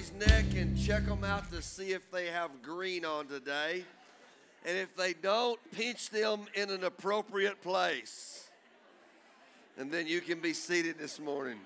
somebody's neck and check them out to see if they have green on today. And if they don't, pinch them in an appropriate place. And then you can be seated this morning.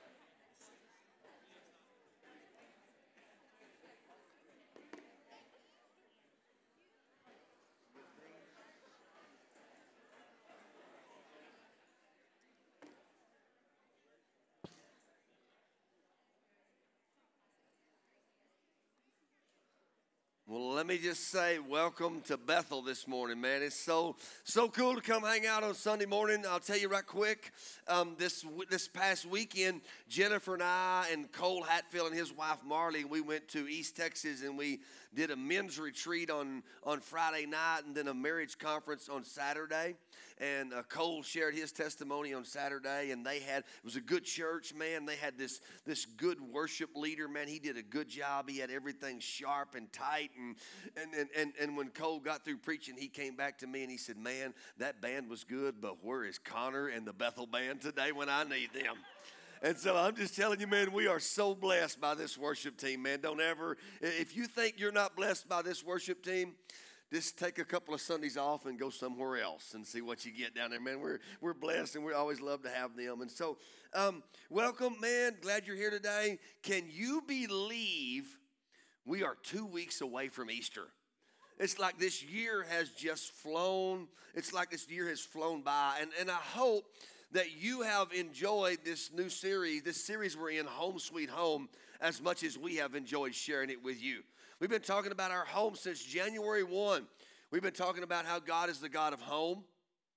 Well, let me just say welcome to Bethel this morning, man. It's so cool to come hang out on Sunday morning. I'll tell you right quick, this past weekend, Jennifer and I and Cole Hatfield and his wife Marley, we went to East Texas and we did a men's retreat on Friday night and then a marriage conference on Saturday. And Cole shared his testimony on Saturday, and it was a good church, man. They had this good worship leader, man. He did a good job. He had everything sharp and tight. And when Cole got through preaching, he came back to me and he said, man, that band was good, but where is Connor and the Bethel band today when I need them? And so I'm just telling you, man, we are so blessed by this worship team, man. Don't ever, if you think you're not blessed by this worship team, just take a couple of Sundays off and go somewhere else and see what you get down there, man. We're blessed, and we always love to have them. And so, welcome, man. Glad you're here today. Can you believe we are 2 weeks away from Easter? It's like this year has just flown. It's like this year has flown by. And I hope that you have enjoyed this new series, this series we're in, Home Sweet Home, as much as we have enjoyed sharing it with you. We've been talking about our home since January 1. We've been talking about how God is the God of home,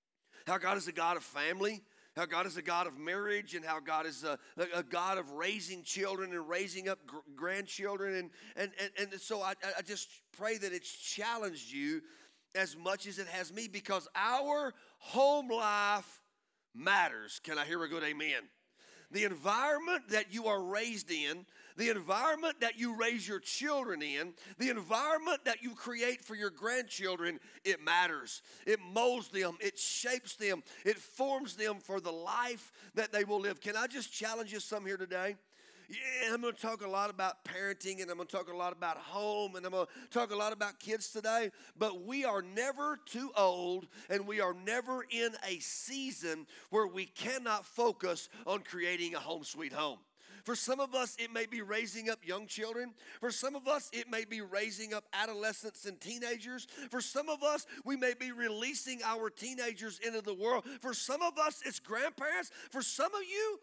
how God is the God of family, how God is the God of marriage, and how God is a God of raising children and raising up grandchildren. And so I just pray that it's challenged you as much as it has me, because our home life matters. Can I hear a good amen? The environment that you are raised in, the environment that you raise your children in, the environment that you create for your grandchildren, it matters. It molds them. It shapes them. It forms them for the life that they will live. Can I just challenge you some here today? Yeah, I'm going to talk a lot about parenting, and I'm going to talk a lot about home, and I'm going to talk a lot about kids today, but we are never too old, and we are never in a season where we cannot focus on creating a home sweet home. For some of us, it may be raising up young children. For some of us, it may be raising up adolescents and teenagers. For some of us, we may be releasing our teenagers into the world. For some of us, it's grandparents. For some of you,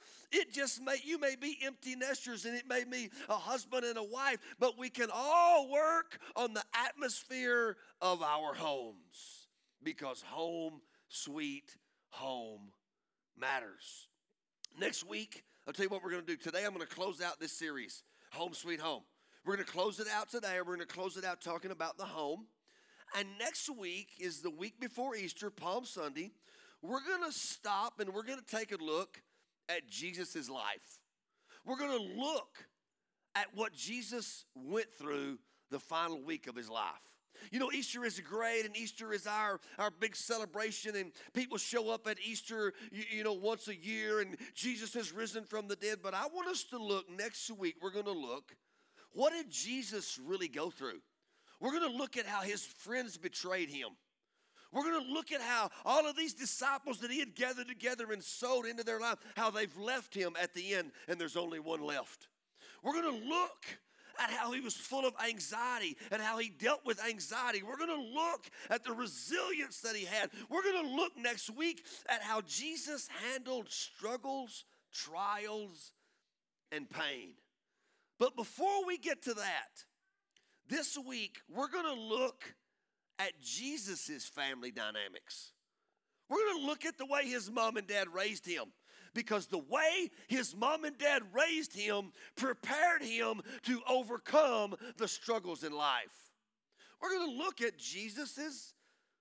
you may be empty nesters, and it may be a husband and a wife. But we can all work on the atmosphere of our homes, because home, sweet home matters. Next week, I'll tell you what we're going to do. Today, I'm going to close out this series, Home Sweet Home. We're going to close it out today. We're going to close it out talking about the home. And next week is the week before Easter, Palm Sunday. We're going to stop and we're going to take a look at Jesus' life. We're going to look at what Jesus went through the final week of his life. You know, Easter is great, and Easter is our big celebration, and people show up at Easter, once a year, and Jesus has risen from the dead. But I want us to look next week. We're going to look, what did Jesus really go through? We're going to look at how his friends betrayed him. We're going to look at how all of these disciples that he had gathered together and sowed into their life, how they've left him at the end, and there's only one left. We're going to look at how he was full of anxiety and how he dealt with anxiety. We're going to look at the resilience that he had. We're going to look next week at how Jesus handled struggles, trials, and pain. But before we get to that, this week we're going to look at Jesus' family dynamics. We're going to look at the way his mom and dad raised him, because the way his mom and dad raised him prepared him to overcome the struggles in life. We're going to look at Jesus'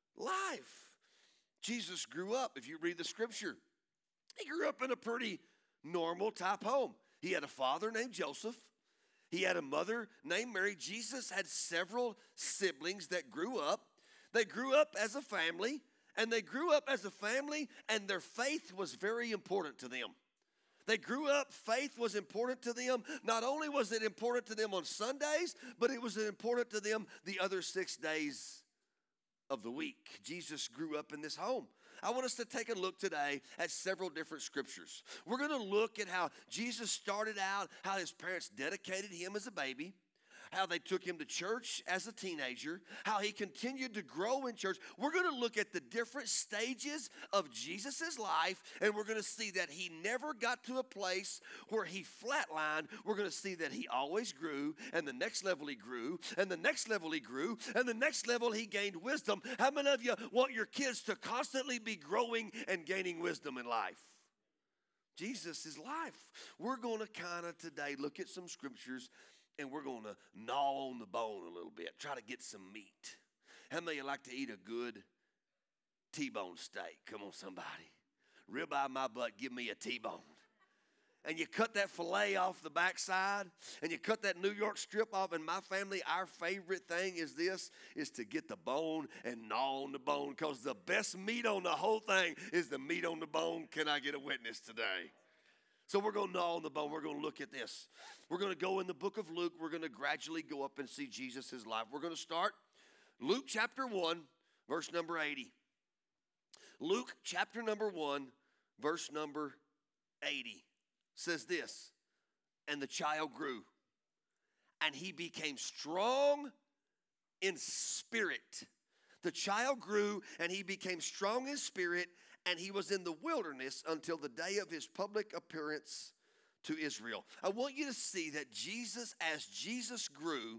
life. Jesus grew up, if you read the scripture, he grew up in a pretty normal type home. He had a father named Joseph. He had a mother named Mary. Jesus had several siblings that grew up. They grew up as a family. And they grew up as a family, and their faith was very important to them. They grew up, faith was important to them. Not only was it important to them on Sundays, but it was important to them the other 6 days of the week. Jesus grew up in this home. I want us to take a look today at several different scriptures. We're going to look at how Jesus started out, how his parents dedicated him as a baby, how they took him to church as a teenager, how he continued to grow in church. We're going to look at the different stages of Jesus' life, and we're going to see that he never got to a place where he flatlined. We're going to see that he always grew, and the next level he grew, and the next level he grew, and the next level he gained wisdom. How many of you want your kids to constantly be growing and gaining wisdom in life? Jesus is life. We're going to kind of today look at some scriptures, and we're going to gnaw on the bone a little bit, try to get some meat. How many of you like to eat a good T-bone steak? Come on, somebody. Ribeye my butt, give me a T-bone. And you cut that filet off the backside, and you cut that New York strip off. And my family, our favorite thing is to get the bone and gnaw on the bone, because the best meat on the whole thing is the meat on the bone. Can I get a witness today? So we're going to gnaw on the bone. We're going to look at this. We're going to go in the book of Luke. We're going to gradually go up and see Jesus' life. We're going to start Luke chapter 1, verse number 80. Luke chapter number 1, verse number 80 says this, and the child grew, and he became strong in spirit. The child grew, and he became strong in spirit, and he was in the wilderness until the day of his public appearance to Israel. I want you to see that Jesus, as Jesus grew,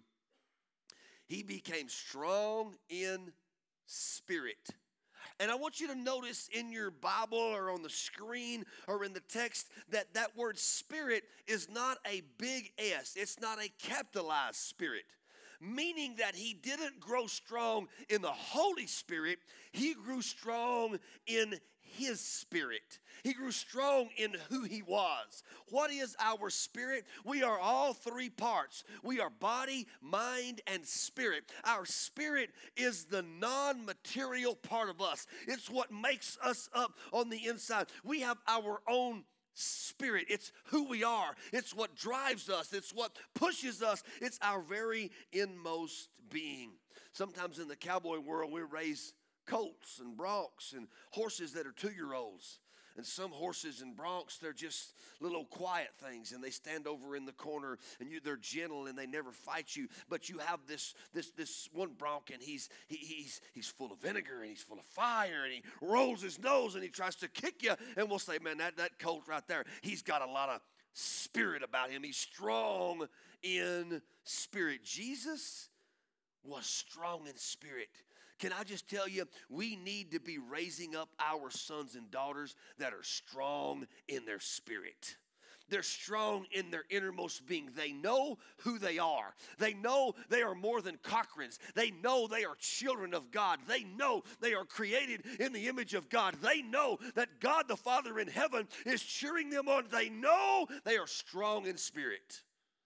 he became strong in spirit. And I want you to notice in your Bible or on the screen or in the text that that word spirit is not a big S. It's not a capitalized spirit. Meaning that he didn't grow strong in the Holy Spirit. He grew strong in his spirit. He grew strong in who he was. What is our spirit? We are all three parts. We are body, mind, and spirit. Our spirit is the non-material part of us. It's what makes us up on the inside. We have our own spirit. It's who we are. It's what drives us. It's what pushes us. It's our very inmost being. Sometimes in the cowboy world, we raise colts and broncs and horses that are 2-year-olds. And some horses and broncs, they're just little quiet things, and they stand over in the corner, and they're gentle, and they never fight you. But you have this one bronc, and he's full of vinegar, and he's full of fire, and he rolls his nose, and he tries to kick you. And we'll say, man, that colt right there, he's got a lot of spirit about him. He's strong in spirit. Jesus was strong in spirit. Can I just tell you, we need to be raising up our sons and daughters that are strong in their spirit. They're strong in their innermost being. They know who they are. They know they are more than Cochrans. They know they are children of God. They know they are created in the image of God. They know that God the Father in heaven is cheering them on. They know they are strong in spirit.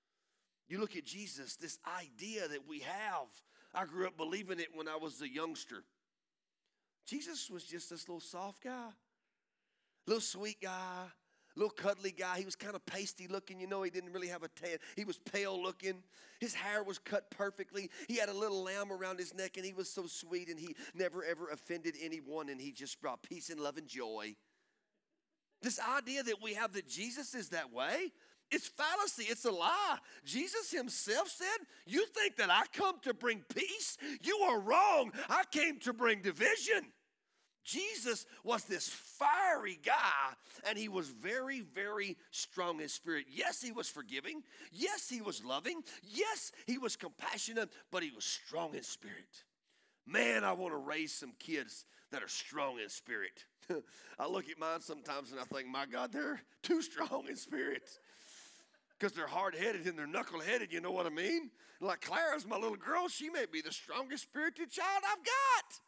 You look at Jesus, this idea that we have. I grew up believing it when I was a youngster. Jesus was just this little soft guy, little sweet guy, little cuddly guy. He was kind of pasty looking. You know, he didn't really have a tan. He was pale looking. His hair was cut perfectly. He had a little lamb around his neck, and he was so sweet, and he never, ever offended anyone, and he just brought peace and love and joy. This idea that we have that Jesus is that way, it's fallacy. It's a lie. Jesus himself said, you think that I come to bring peace? You are wrong. I came to bring division. Jesus was this fiery guy, and he was very, very strong in spirit. Yes, he was forgiving. Yes, he was loving. Yes, he was compassionate, but he was strong in spirit. Man, I want to raise some kids that are strong in spirit. I look at mine sometimes and I think, my God, they're too strong in spirit. Because they're hard-headed and they're knuckle-headed, you know what I mean? Like Clara's my little girl. She may be the strongest spirited child I've got.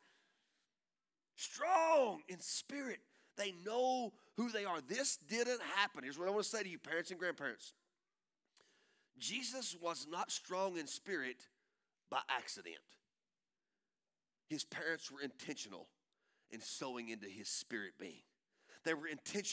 Strong in spirit. They know who they are. This didn't happen. Here's what I want to say to you, parents and grandparents. Jesus was not strong in spirit by accident. His parents were intentional in sowing into his spirit being. They were intentional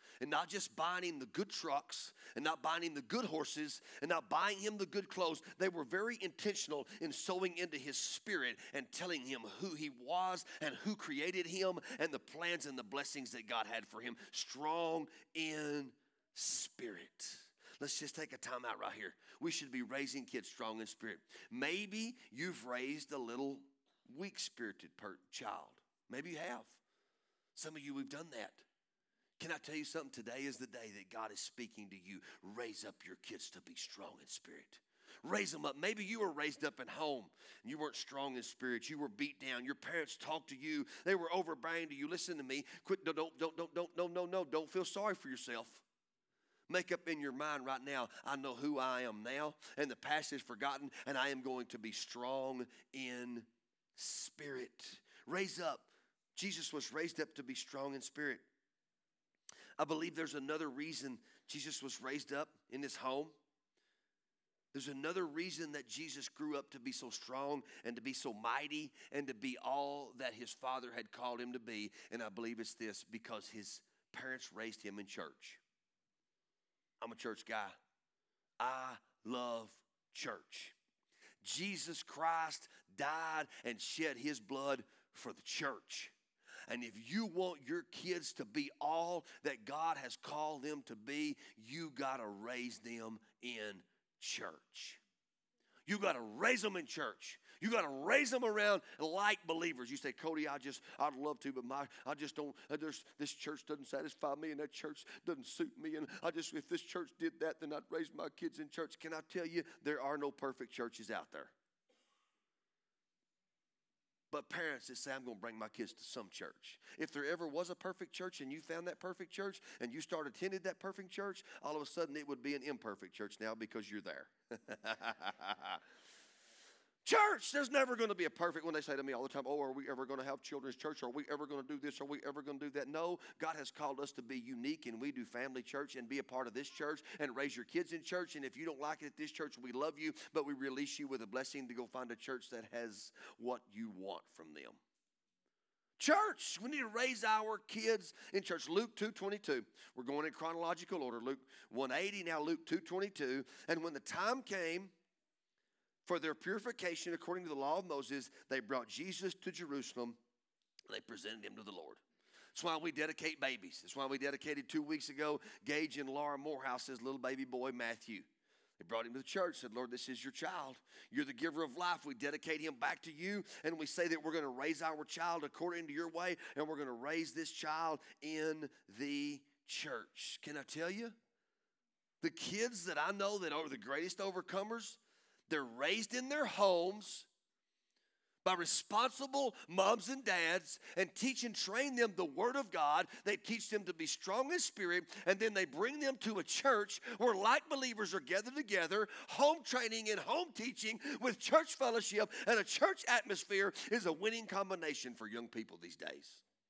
and not just buying him the good trucks and not buying him the good horses and not buying him the good clothes. They were very intentional in sowing into his spirit and telling him who he was and who created him and the plans and the blessings that God had for him. Strong in spirit. Let's just take a time out right here. We should be raising kids strong in spirit. Maybe you've raised a little weak-spirited child. Maybe you have. Some of you, we've done that. Can I tell you something? Today is the day that God is speaking to you. Raise up your kids to be strong in spirit. Raise them up. Maybe you were raised up at home and you weren't strong in spirit. You were beat down. Your parents talked to you. They were overbearing to you. Listen to me. Quit. Don't feel sorry for yourself. Make up in your mind right now, I know who I am now, and the past is forgotten, and I am going to be strong in spirit. Raise up. Jesus was raised up to be strong in spirit. I believe there's another reason Jesus was raised up in his home. There's another reason that Jesus grew up to be so strong and to be so mighty and to be all that his Father had called him to be, and I believe it's this, because his parents raised him in church. I'm a church guy. I love church. Jesus Christ died and shed his blood for the church. And if you want your kids to be all that God has called them to be, you got to raise them in church. You got to raise them in church. You got to raise them around like believers. You say, Cody, I'd love to, but I just don't. This church doesn't satisfy me, and that church doesn't suit me. And if this church did that, then I'd raise my kids in church. Can I tell you, there are no perfect churches out there. But parents that say, I'm going to bring my kids to some church. If there ever was a perfect church and you found that perfect church and you started attending that perfect church, all of a sudden it would be an imperfect church now because you're there. Church, there's never going to be a perfect one. They say to me all the time, oh, are we ever going to have children's church? Are we ever going to do this? Are we ever going to do that? No, God has called us to be unique, and we do family church and be a part of this church and raise your kids in church. And if you don't like it at this church, we love you, but we release you with a blessing to go find a church that has what you want from them. Church, we need to raise our kids in church. Luke 2:22. We're going in chronological order. Luke 1:80, now Luke 2:22. And when the time came for their purification according to the law of Moses, they brought Jesus to Jerusalem, and they presented him to the Lord. That's why we dedicate babies. That's why we dedicated 2 weeks ago Gage and Laura Morehouse's little baby boy, Matthew. They brought him to the church, said, Lord, this is your child. You're the giver of life. We dedicate him back to you, and we say that we're going to raise our child according to your way, and we're going to raise this child in the church. Can I tell you? The kids that I know that are the greatest overcomers, they're raised in their homes by responsible moms and dads and teach and train them the Word of God. They teach them to be strong in spirit, and then they bring them to a church where like believers are gathered together. Home training and home teaching with church fellowship and a church atmosphere is a winning combination for young people these days.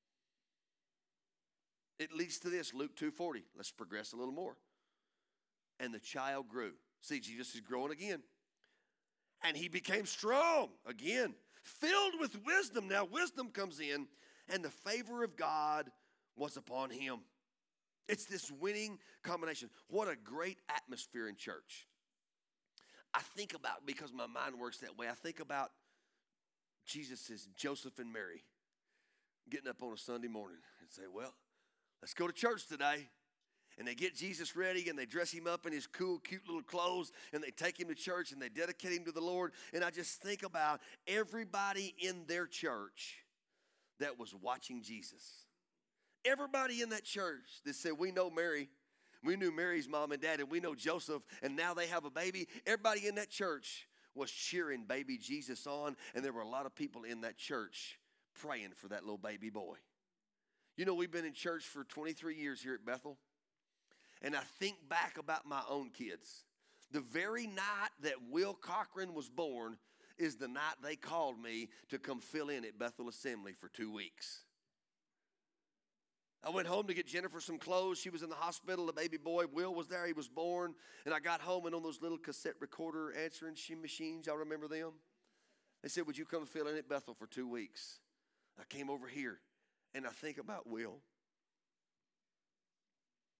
It leads to this, Luke 2:40. Let's progress a little more. And the child grew. See, Jesus is growing again. And he became strong again, filled with wisdom. Now wisdom comes in, and the favor of God was upon him. It's this winning combination. What a great atmosphere in church. I think about, because my mind works that way, I think about Jesus' Joseph and Mary getting up on a Sunday morning and say, well, let's go to church today. And they get Jesus ready, and they dress him up in his cool, cute little clothes, and they take him to church, and they dedicate him to the Lord. And I just think about everybody in their church that was watching Jesus. Everybody in that church that said, we know Mary. We knew Mary's mom and dad, and we know Joseph, and now they have a baby. Everybody in that church was cheering baby Jesus on, and there were a lot of people in that church praying for that little baby boy. You know, we've been in church for 23 years here at Bethel. And I think back about my own kids. The very night that Will Cochran was born is the night they called me to come fill in at Bethel Assembly for 2 weeks. I went home to get Jennifer some clothes. She was in the hospital. The baby boy, Will, was there. He was born. And I got home, and on those little cassette recorder answering machines, y'all remember them? They said, would you come fill in at Bethel for 2 weeks? I came over here, and I think about Will.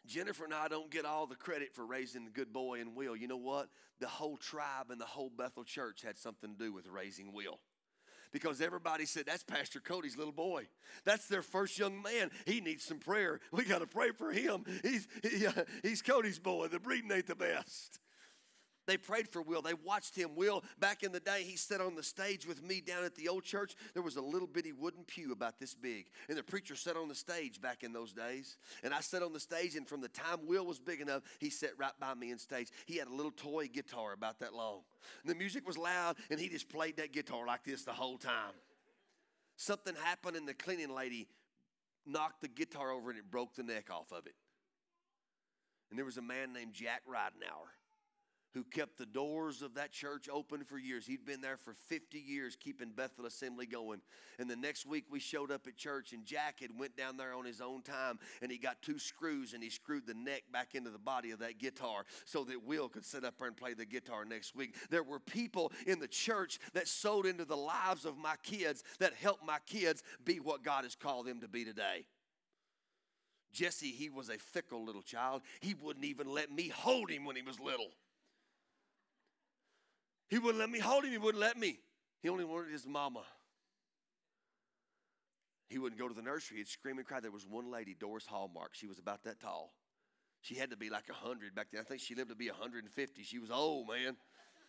Jennifer and I don't get all the credit for raising a good boy in Will. You know what? The whole tribe and the whole Bethel church had something to do with raising Will. Because everybody said, that's Pastor Cody's little boy. That's their first young man. He needs some prayer. We got to pray for him. He's Cody's boy. The breeding ain't the best. They prayed for Will. They watched him. Will, back in the day, he sat on the stage with me down at the old church. There was a little bitty wooden pew about this big. And the preacher sat on the stage back in those days. And I sat on the stage, and from the time Will was big enough, he sat right by me on stage. He had a little toy guitar about that long. And the music was loud, and he just played that guitar like this the whole time. Something happened, and the cleaning lady knocked the guitar over, and it broke the neck off of it. And there was a man named Jack Ridenauer who kept the doors of that church open for years. He'd been there for 50 years keeping Bethel Assembly going. And the next week we showed up at church, and Jack had went down there on his own time, and he got 2 screws, and he screwed the neck back into the body of that guitar so that Will could sit up there and play the guitar next week. There were people in the church that sowed into the lives of my kids that helped my kids be what God has called them to be today. Jesse, he was a fickle little child. He wouldn't even let me hold him when he was little. He wouldn't let me hold him. He wouldn't let me. He only wanted his mama. He wouldn't go to the nursery. He'd scream and cry. There was one lady, Doris Hallmark. She was about that tall. She had to be like 100 back then. I think she lived to be 150. She was old, man.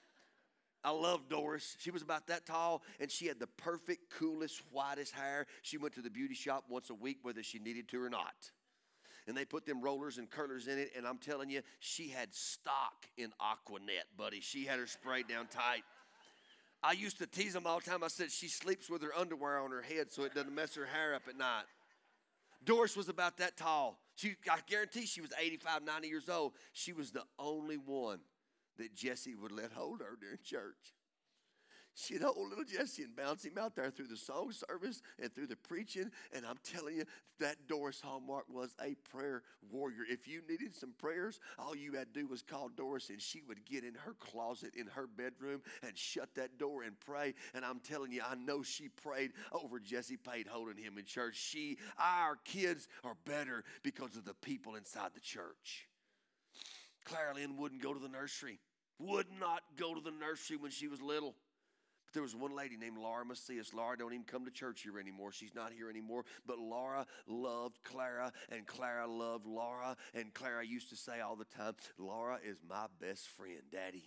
I love Doris. She was about that tall, and she had the perfect, coolest, whitest hair. She went to the beauty shop once a week, whether she needed to or not. And they put them rollers and curlers in it, and I'm telling you, she had stock in Aquanet, buddy. She had her sprayed down tight. I used to tease them all the time. I said she sleeps with her underwear on her head so it doesn't mess her hair up at night. Doris was about that tall. I guarantee she was 85, 90 years old. She was the only one that Jesse would let hold her during church. She'd hold little Jesse and bounce him out there through the song service and through the preaching. And I'm telling you, that Doris Hallmark was a prayer warrior. If you needed some prayers, all you had to do was call Doris, and she would get in her closet in her bedroom and shut that door and pray. And I'm telling you, I know she prayed over Jesse Pate holding him in church. Our kids are better because of the people inside the church. Clara Lynn wouldn't go to the nursery. Would not go to the nursery when she was little. But there was one lady named Laura Macias. Laura don't even come to church here anymore. She's not here anymore. But Laura loved Clara, and Clara loved Laura. And Clara used to say all the time, Laura is my best friend, Daddy.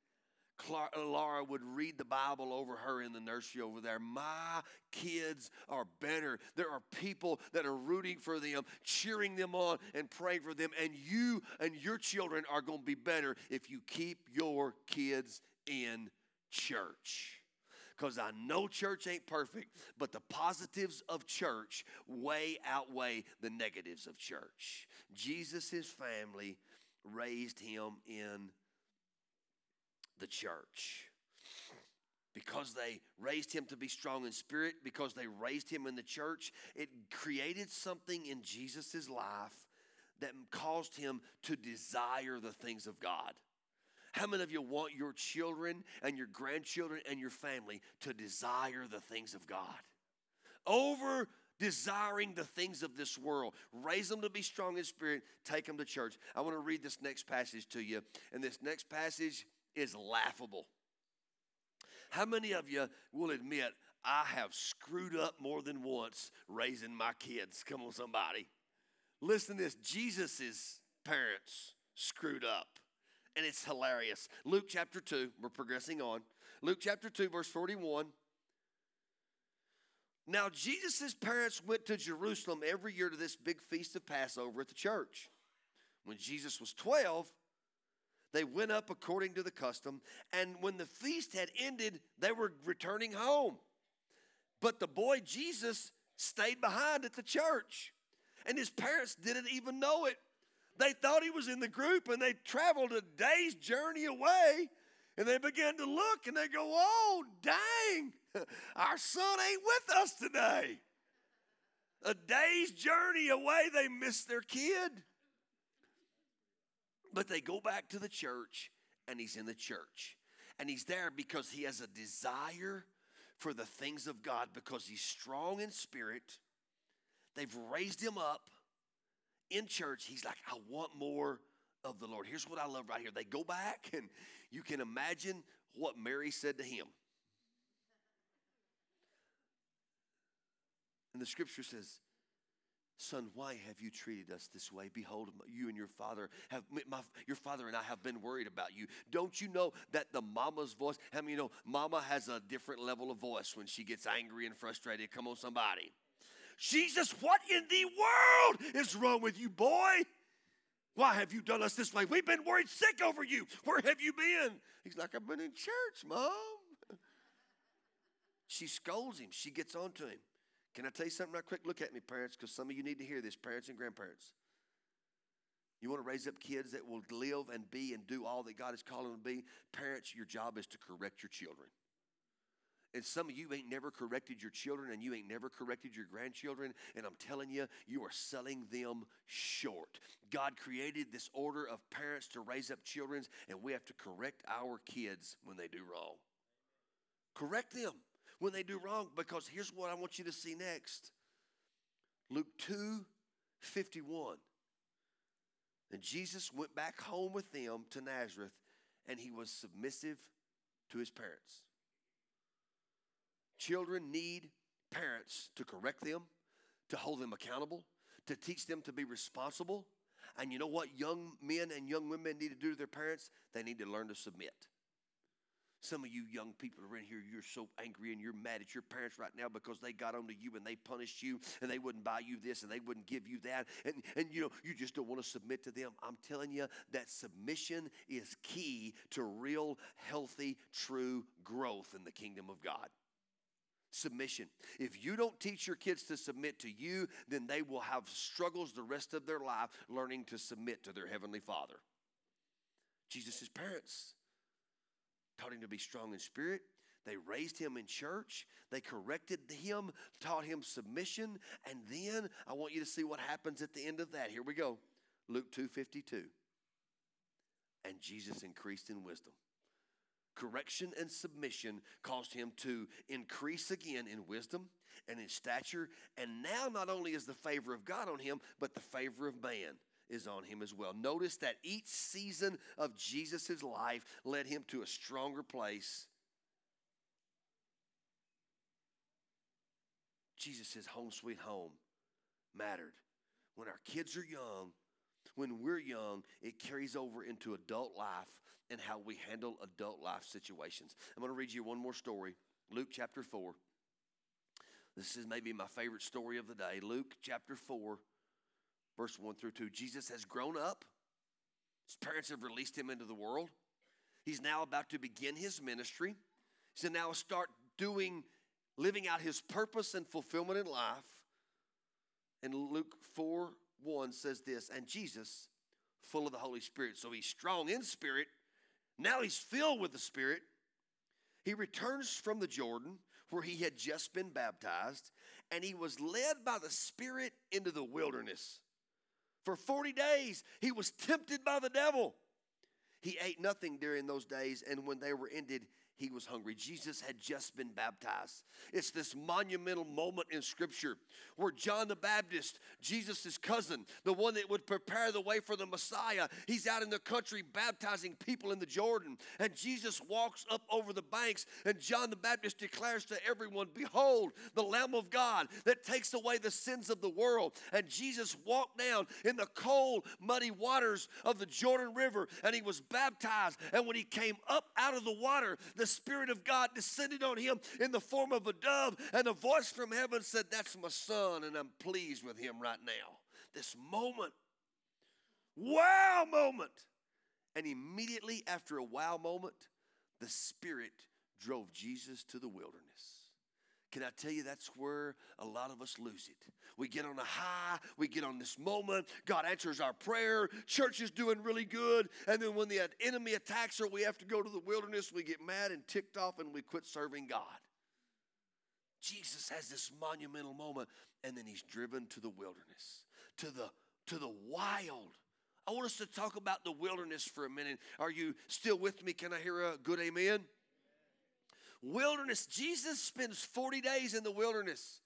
Laura would read the Bible over her in the nursery over there. My kids are better. There are people that are rooting for them, cheering them on, and praying for them. And you and your children are going to be better if you keep your kids in church. Because I know church ain't perfect, but the positives of church way outweigh the negatives of church. Jesus' family raised him in the church. Because they raised him to be strong in spirit, because they raised him in the church, it created something in Jesus' life that caused him to desire the things of God. How many of you want your children and your grandchildren and your family to desire the things of God? Over desiring the things of this world. Raise them to be strong in spirit. Take them to church. I want to read this next passage to you. And this next passage is laughable. How many of you will admit, I have screwed up more than once raising my kids? Come on, somebody. Listen to this. Jesus' parents screwed up. And it's hilarious. Luke chapter 2, we're progressing on. Luke chapter 2, verse 41. Now, Jesus' parents went to Jerusalem every year to this big feast of Passover at the church. When Jesus was 12, they went up according to the custom. And when the feast had ended, they were returning home. But the boy Jesus stayed behind at the church. And his parents didn't even know it. They thought he was in the group, and they traveled a day's journey away, and they began to look, and they go, oh, dang, our son ain't with us today. A day's journey away, they missed their kid. But they go back to the church, and he's in the church. And he's there because he has a desire for the things of God, because he's strong in spirit. They've raised him up in church, he's like, I want more of the Lord. Here's what I love right here. They go back, and you can imagine what Mary said to him. And the scripture says, son, why have you treated us this way? Behold, you and your father and I have been worried about you. Don't you know that the mama's voice, how many know mama has a different level of voice when she gets angry and frustrated? Come on, somebody. Jesus, what in the world is wrong with you, boy? Why have you done us this way? We've been worried sick over you. Where have you been? He's like, I've been in church, Mom. She scolds him. She gets on to him. Can I tell you something right quick? Look at me, parents, because some of you need to hear this, parents and grandparents. You want to raise up kids that will live and be and do all that God is calling them to be? Parents, your job is to correct your children. And some of you ain't never corrected your children, and you ain't never corrected your grandchildren, and I'm telling you, you are selling them short. God created this order of parents to raise up children, and we have to correct our kids when they do wrong. Correct them when they do wrong, because here's what I want you to see next. Luke 2:51. And Jesus went back home with them to Nazareth, and he was submissive to his parents. Children need parents to correct them, to hold them accountable, to teach them to be responsible. And you know what young men and young women need to do to their parents? They need to learn to submit. Some of you young people are in here, you're so angry and you're mad at your parents right now because they got onto you and they punished you and they wouldn't buy you this and they wouldn't give you that. And you know, you just don't want to submit to them. I'm telling you that submission is key to real, healthy, true growth in the kingdom of God. Submission. If you don't teach your kids to submit to you, then they will have struggles the rest of their life learning to submit to their Heavenly Father. Jesus' parents taught him to be strong in spirit. They raised him in church. They corrected him, taught him submission. And then I want you to see what happens at the end of that. Here we go. Luke 2:52. And Jesus increased in wisdom. Correction and submission caused him to increase again in wisdom and in stature. And now not only is the favor of God on him, but the favor of man is on him as well. Notice that each season of Jesus' life led him to a stronger place. Jesus' home sweet home mattered. When our kids are young, when we're young, it carries over into adult life and how we handle adult life situations. I'm going to read you one more story. Luke chapter 4. This is maybe my favorite story of the day. Luke chapter 4, verse 1 through 2. Jesus has grown up. His parents have released him into the world. He's now about to begin his ministry. He's now start living out his purpose and fulfillment in life. And Luke 4:1 says this, and Jesus, full of the Holy Spirit. So he's strong in spirit. Now he's filled with the Spirit. He returns from the Jordan where he had just been baptized, and he was led by the Spirit into the wilderness. For 40 days he was tempted by the devil. He ate nothing during those days, and when they were ended, he was hungry. Jesus had just been baptized. It's this monumental moment in Scripture where John the Baptist, Jesus' cousin, the one that would prepare the way for the Messiah, he's out in the country baptizing people in the Jordan. And Jesus walks up over the banks, and John the Baptist declares to everyone, behold, the Lamb of God that takes away the sins of the world. And Jesus walked down in the cold, muddy waters of the Jordan River, and he was baptized. And when he came up out of the water, the Spirit of God descended on him in the form of a dove, and a voice from heaven said, that's my son, and I'm pleased with him right now. This moment, wow moment. And immediately after a wow moment, the Spirit drove Jesus to the wilderness. Can I tell you, that's where a lot of us lose it. We get on a high, we get on this moment, God answers our prayer, church is doing really good, and then when the enemy attacks or we have to go to the wilderness, we get mad and ticked off and we quit serving God. Jesus has this monumental moment, and then he's driven to the wilderness, to the wild. I want us to talk about the wilderness for a minute. Are you still with me? Can I hear a good amen? Wilderness. Jesus spends 40 days in the wilderness.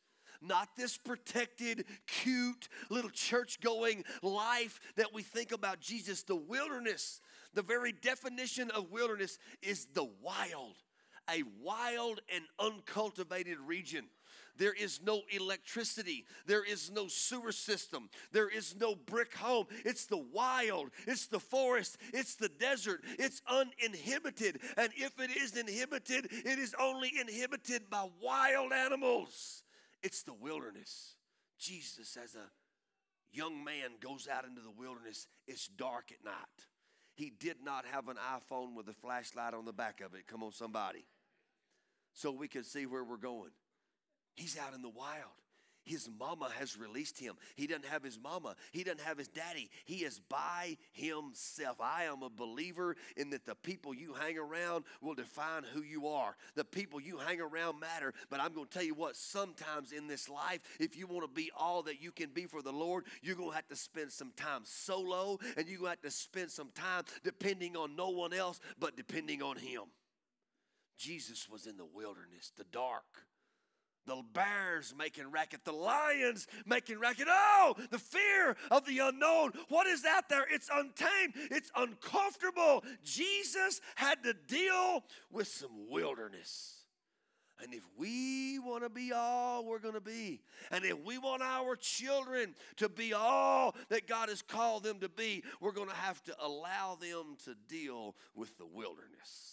Not this protected, cute, little church-going life that we think about Jesus. The wilderness, the very definition of wilderness is the wild, a wild and uncultivated region. There is no electricity. There is no sewer system. There is no brick home. It's the wild. It's the forest. It's the desert. It's uninhibited. And if it is inhibited, it is only inhibited by wild animals. It's the wilderness. Jesus, as a young man, goes out into the wilderness. It's dark at night. He did not have an iPhone with a flashlight on the back of it. Come on, somebody. So we can see where we're going. He's out in the wild. His mama has released him. He doesn't have his mama. He doesn't have his daddy. He is by himself. I am a believer in that the people you hang around will define who you are. The people you hang around matter. But I'm going to tell you what, sometimes in this life, if you want to be all that you can be for the Lord, you're going to have to spend some time solo, and you're going to have to spend some time depending on no one else, but depending on him. Jesus was in the wilderness, the dark. The bears making racket, the lions making racket. Oh, the fear of the unknown. What is out there? It's untamed. It's uncomfortable. Jesus had to deal with some wilderness. And if we want to be all we're going to be, and if we want our children to be all that God has called them to be, we're going to have to allow them to deal with the wilderness.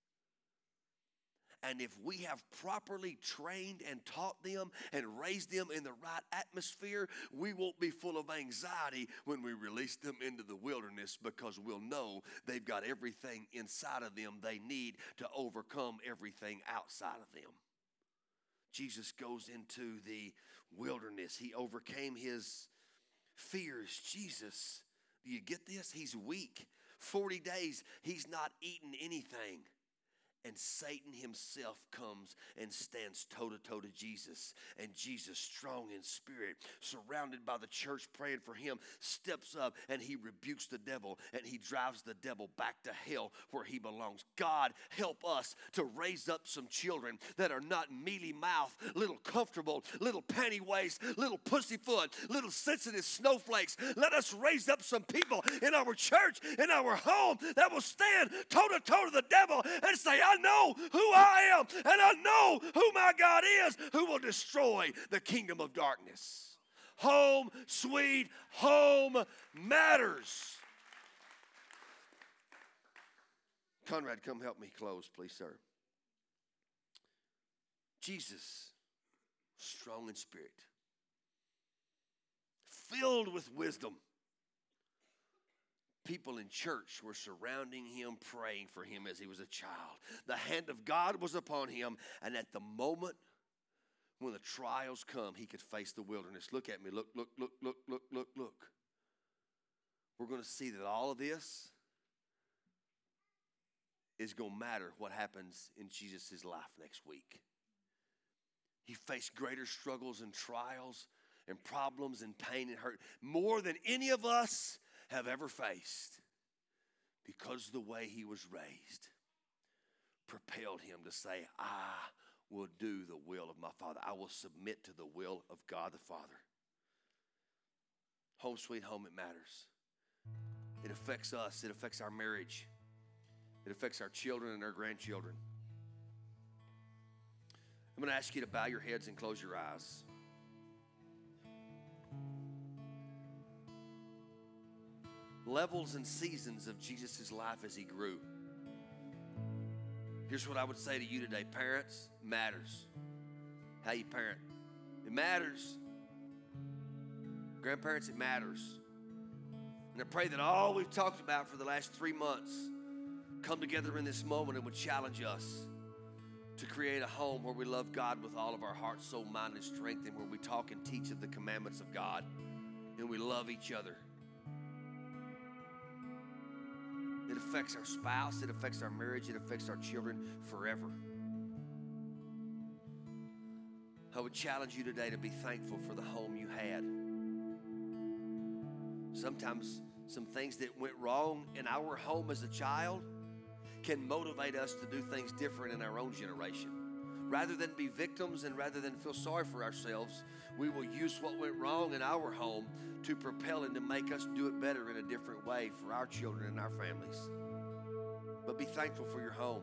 And if we have properly trained and taught them and raised them in the right atmosphere, we won't be full of anxiety when we release them into the wilderness, because we'll know they've got everything inside of them they need to overcome everything outside of them. Jesus goes into the wilderness. He overcame his fears. Jesus, do you get this? He's weak. 40 days, he's not eaten anything. And Satan himself comes and stands toe-to-toe to Jesus. And Jesus, strong in spirit, surrounded by the church praying for him, steps up and he rebukes the devil, and he drives the devil back to hell where he belongs. God, help us to raise up some children that are not mealy-mouthed, little comfortable, little panty-waist, little pussyfoot, little sensitive snowflakes. Let us raise up some people in our church, in our home, that will stand toe-to-toe to the devil and say, I know who I am, and I know who my God is, who will destroy the kingdom of darkness. Home, sweet home matters. Conrad, come help me close, please, sir. Jesus, strong in spirit, filled with wisdom. People in church were surrounding him, praying for him as he was a child. The hand of God was upon him, and at the moment when the trials come, he could face the wilderness. Look at me. Look. We're going to see that all of this is going to matter what happens in Jesus' life next week. He faced greater struggles and trials and problems and pain and hurt more than any of us have ever faced, because the way he was raised propelled him to say, I will do the will of my Father. I will submit to the will of God the Father. Home sweet home, it matters. It affects us. It affects our marriage. It affects our children and our grandchildren. I'm going to ask you to bow your heads and close your eyes. Levels and seasons of Jesus' life as he grew. Here's what I would say to you today. Parents, it matters. How you parent. It matters. Grandparents, it matters. And I pray that all we've talked about for the last 3 months come together in this moment and would challenge us to create a home where we love God with all of our heart, soul, mind, and strength, and where we talk and teach of the commandments of God, and we love each other. It affects our spouse. It affects our marriage. It affects our children forever. I would challenge you today to be thankful for the home you had. Sometimes some things that went wrong in our home as a child can motivate us to do things different in our own generation. rather than be victims and rather than feel sorry for ourselves, we will use what went wrong in our home to propel and to make us do it better in a different way for our children and our families. But be thankful for your home.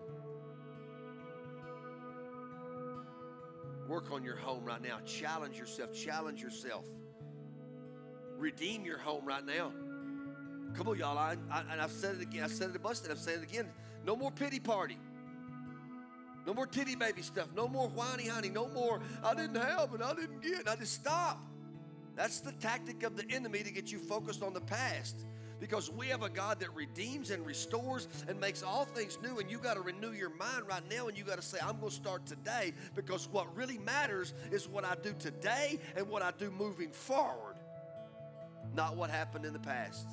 Work on your home right now. Challenge yourself. Challenge yourself. Redeem your home right now. Come on, y'all. And I've said it again. I said it a bunch, and I'm saying it again. No more pity party. No more titty baby stuff. No more whiny honey. No more, I didn't have and I didn't get. I just stop. That's the tactic of the enemy to get you focused on the past. Because we have a God that redeems and restores and makes all things new. And you got to renew your mind right now. And you got to say, I'm going to start today. Because what really matters is what I do today and what I do moving forward. Not what happened in the past.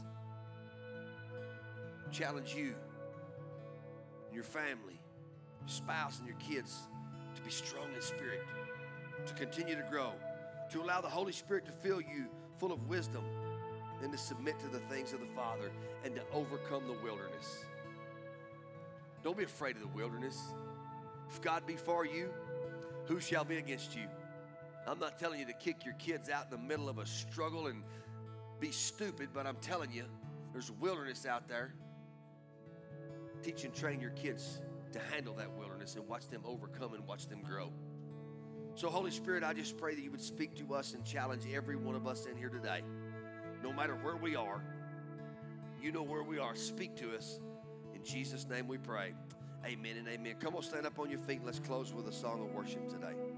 Challenge you and your family, your spouse and your kids to be strong in spirit, to continue to grow, to allow the Holy Spirit to fill you full of wisdom, and to submit to the things of the Father and to overcome the wilderness. Don't be afraid of the wilderness. If God be for you, who shall be against you? I'm not telling you to kick your kids out in the middle of a struggle and be stupid, but I'm telling you, there's wilderness out there. Teach and train your kids to handle that wilderness and watch them overcome and watch them grow. So Holy Spirit, I just pray that you would speak to us and challenge every one of us in here today. No matter where we are, you know where we are. Speak to us. In Jesus' name we pray. Amen and amen. Come on, stand up on your feet and let's close with a song of worship today.